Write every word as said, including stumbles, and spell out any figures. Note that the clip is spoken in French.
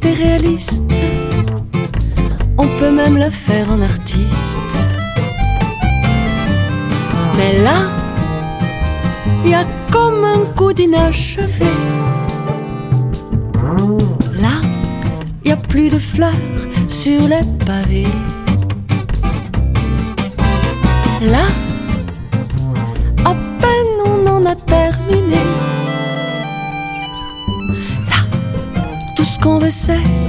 c'est réaliste. On peut même le faire en artiste. Mais là, il y a comme un coup d'inachevé. Là, il n'y a plus de fleurs sur les pavés. Là, à peine on en a terminé. Là, tout ce qu'on veut c'est